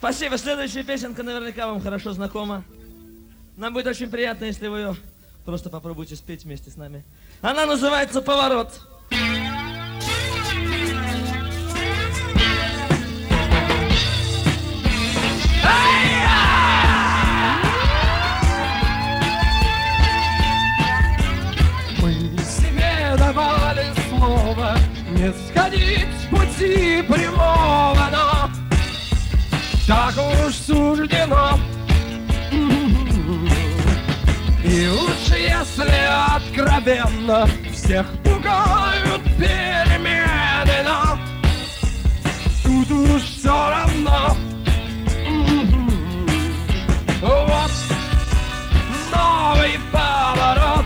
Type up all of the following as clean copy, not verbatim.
Спасибо. Следующая песенка наверняка вам хорошо знакома. Нам будет очень приятно, если вы ее просто попробуйте спеть вместе с нами. Она называется «Поворот». Мы себе давали слово не сходить с пути прямого, но так уж суждено. И лучше, если откровенно всех пугают перемены, но тут уж все равно. Вот новый поворот,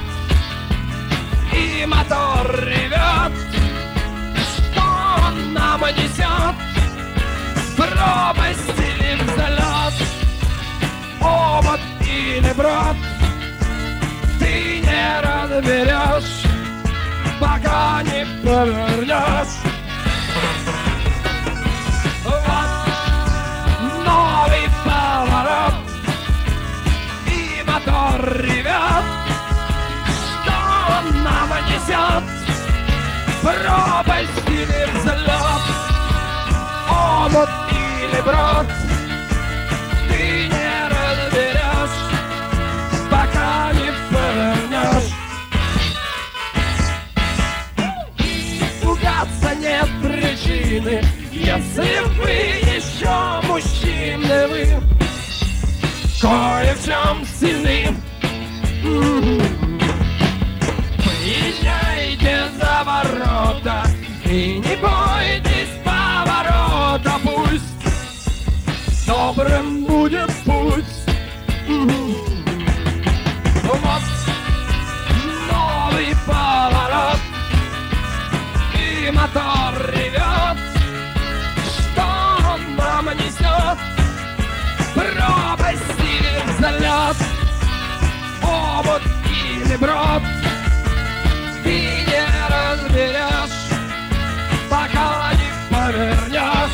и мотор ревет. Что он нам несет? Пропасть или взлет, омут или брод, ты не разберешь, пока не повернешь. Вот новый поворот, и мотор ревет. Что он нам несет? Пропасть или взлет, омут или брод, ты не разберешь, пока не повернешь. Пугаться нет причины, если вы еще мужчины, вы кое в чем сильны. Выезжайте за ворота и не бойтесь поворота, пусть добрым будет путь. Вот новый поворот, и мотор ревет. Что он нам несет? Пропасть или взлет, омут или брод, ты не разберешь, пока не повернешь.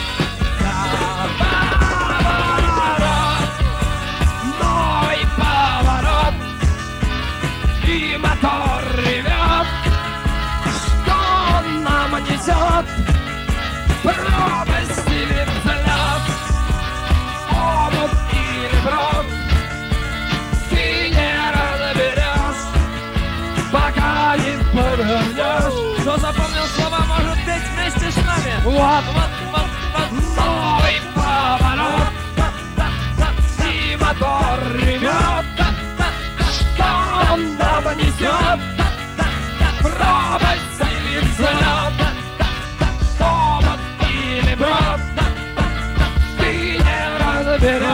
Новый поворот, и мотор ревет. Что он нам несет? Пропасть или взлет, омут или брод, ты не разберешь, пока не повернешь. Кто запомнил слова, может петь вместе с нами. Вот новый поворот, и мотор ревет. Что он нам несет? Пропасть или взлет, омут или брод, ты не разберешь.